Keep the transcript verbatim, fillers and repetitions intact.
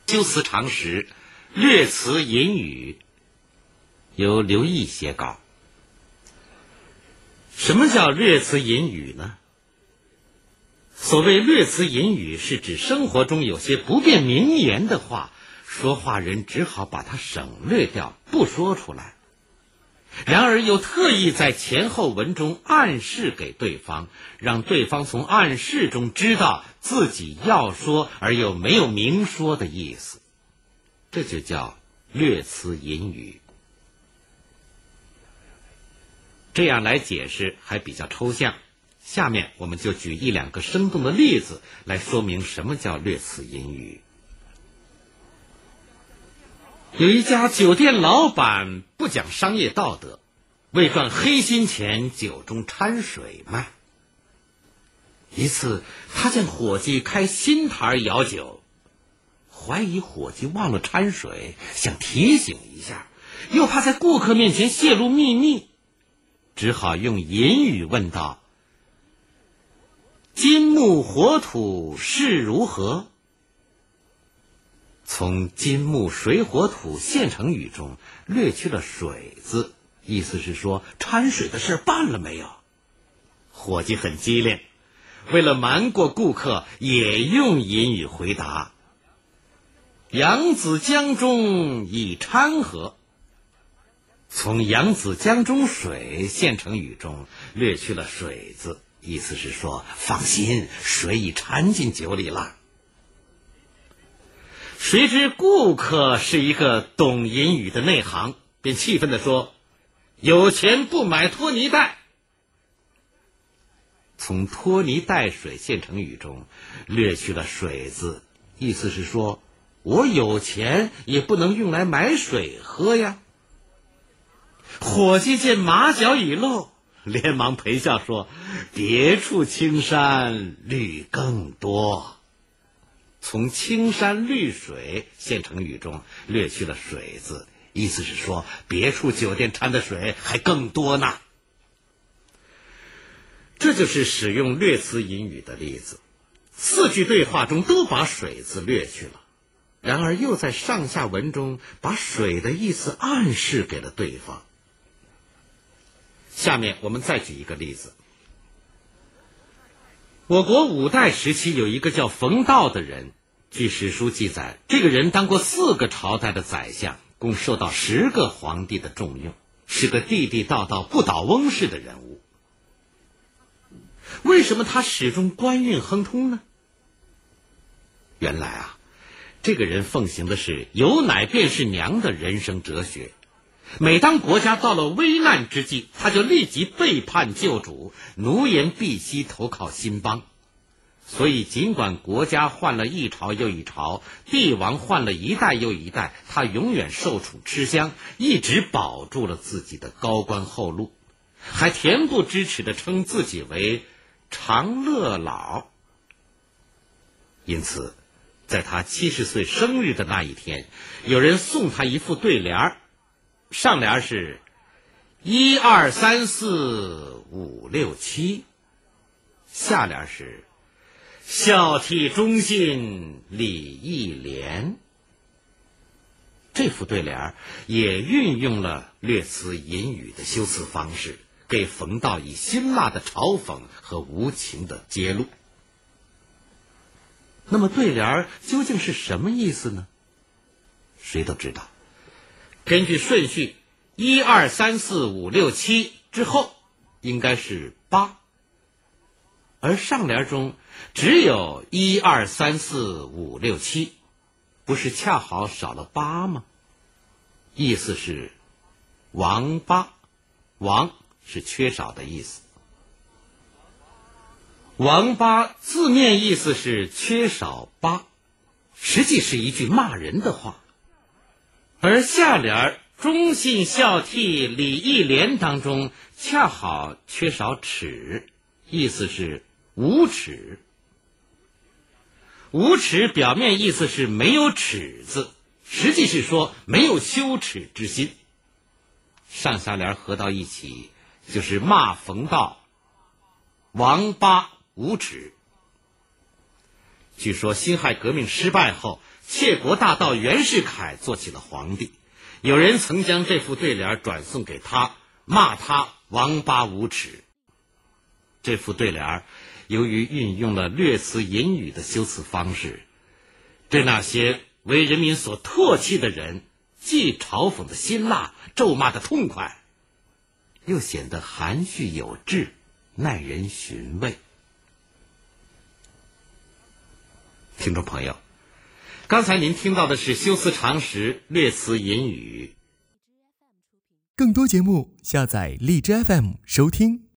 修辞常识，略词隐语，由刘毅写稿。什么叫略词隐语呢？所谓略词隐语，是指生活中有些不便明言的话，说话人只好把它省略掉，不说出来。然而又特意在前后文中暗示给对方，让对方从暗示中知道自己要说而又没有明说的意思，这就叫略词隐语。这样来解释还比较抽象，下面我们就举一两个生动的例子来说明什么叫略词隐语。有一家酒店老板不讲商业道德，为赚黑心钱，酒中掺水卖。一次他见伙计开新台舀酒，怀疑伙计忘了掺水，想提醒一下，又怕在顾客面前泄露秘密，只好用隐语问道：金木火土是如何？从金木水火土现成语中略去了水字，意思是说掺水的事办了没有。伙计很机灵，为了瞒过顾客，也用隐语回答：扬子江中已掺和。从扬子江中水现成语中略去了水字，意思是说放心，水已掺进酒里了。谁知顾客是一个懂隐语的内行，便气愤地说：有钱不买拖泥带。从拖泥带水现成语中略去了水字，意思是说我有钱也不能用来买水喝呀。伙计见马脚已露，连忙陪笑说：别处青山绿更多。从青山绿水现成语中略去了水字，意思是说别处酒店掺的水还更多呢。这就是使用略词隐语的例子，四句对话中都把水字略去了，然而又在上下文中把水的意思暗示给了对方。下面我们再举一个例子。我国五代时期有一个叫冯道的人，据史书记载，这个人当过四个朝代的宰相，共受到十个皇帝的重用，是个地地道道不倒翁式的人物。为什么他始终官运亨通呢？原来啊，这个人奉行的是有奶便是娘的人生哲学。每当国家到了危难之际，他就立即背叛旧主，奴颜婢膝，投靠新邦。所以尽管国家换了一朝又一朝，帝王换了一代又一代，他永远受宠吃香，一直保住了自己的高官厚禄，还恬不知耻地称自己为长乐老。因此在他七十岁生日的那一天，有人送他一副对联，上联是一二三四五六七，下联是孝悌忠信礼义廉。这副对联也运用了略词隐语的修辞方式，给冯道以辛辣的嘲讽和无情的揭露。那么对联究竟是什么意思呢？谁都知道，根据顺序一二三四五六七之后应该是八，而上联中只有一二三四五六七，不是恰好少了八吗？意思是王八，王是缺少的意思。王八字面意思是缺少八，实际是一句骂人的话。而下联忠信孝悌礼义廉当中恰好缺少耻，意思是无耻。无耻表面意思是没有耻字，实际是说没有羞耻之心。上下联合到一起，就是骂冯道王八无耻。据说辛亥革命失败后， 窃国大盗袁世凯做起了皇帝。有人曾将这副对联转送给他，骂他王八无耻。这副对联由于运用了略词隐语的修辞方式，对那些为人民所唾弃的人，既嘲讽的辛辣，咒骂的痛快，又显得含蓄有致，耐人寻味。听众朋友，刚才您听到的是修辞常识，略词隐语。 更多节目下载荔枝 F M 收听。